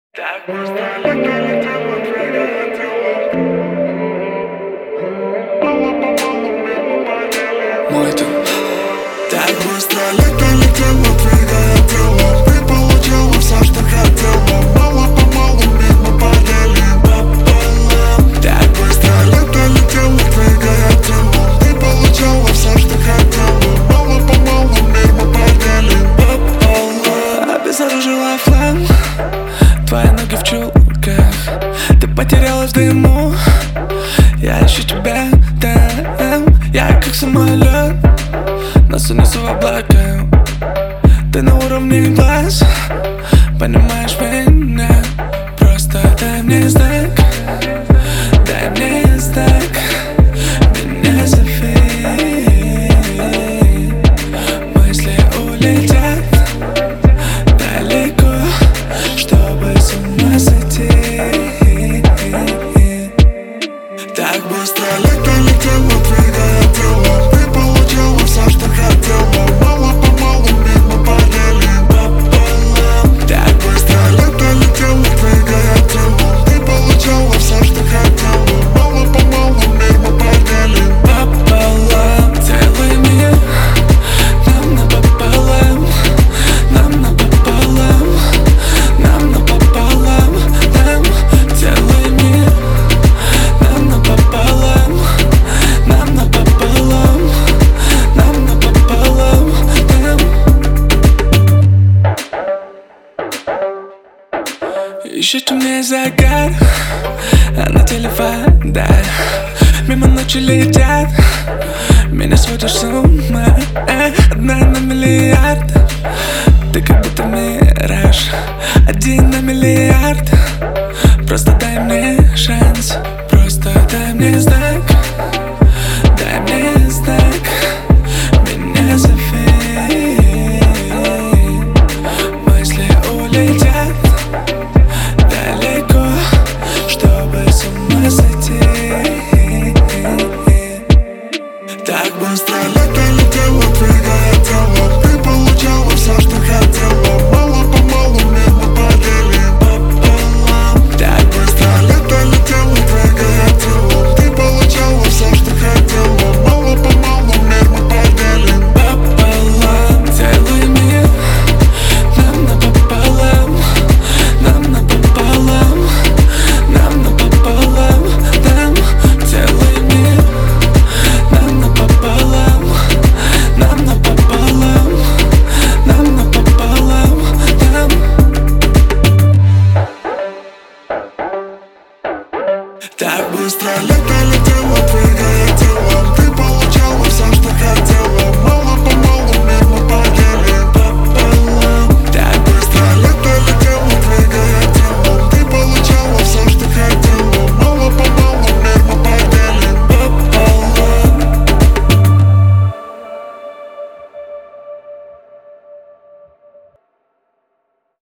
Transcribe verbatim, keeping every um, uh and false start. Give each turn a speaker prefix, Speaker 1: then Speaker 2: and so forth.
Speaker 1: Так быстро летели тела, двигая тела. Мало-помалу мимо поделим.
Speaker 2: Мой ты.
Speaker 1: Так быстро летели тела, двигая тела. Ты получила все, что хотела. Мало-помалу мимо поделим. Пополам. Так быстро летели тела, двигая тела. Ты получила все, что хотела. Мало-помалу мимо поделим. Пополам.
Speaker 2: Обезоружила флэм. Твои ноги в чулках. Ты потерялась в дыму. Я ищу тебя там. Я как самолет, нас унесу в облака. Ты на уровне глаз. Понимаешь меня? Просто дай мне знак. Дай мне знак. Меня зови. Мысли улетят далеко, чтобы с ума сойти.
Speaker 1: Так быстро летели тела, двигая тела. Ты получила все, что хотела. Мало-помалу мимо поделим. Пополам. Так быстро летели тела, двигая тела. Ты получила все, что хотела. Мало-помалу мимо поделим.
Speaker 2: Пополам. Целый мир нам напополам. Нам напополам. Нам напополам. Нам целый мир нам напополам. Нам напополам. Нам напополам. Нам. Еще темнее загар, а на теле вода. Мимо ночи летят, меня сводишь с ума. Одна на миллиард, ты как будто мираж. Один на миллиард, просто дай мне шанс. Просто дай мне знак.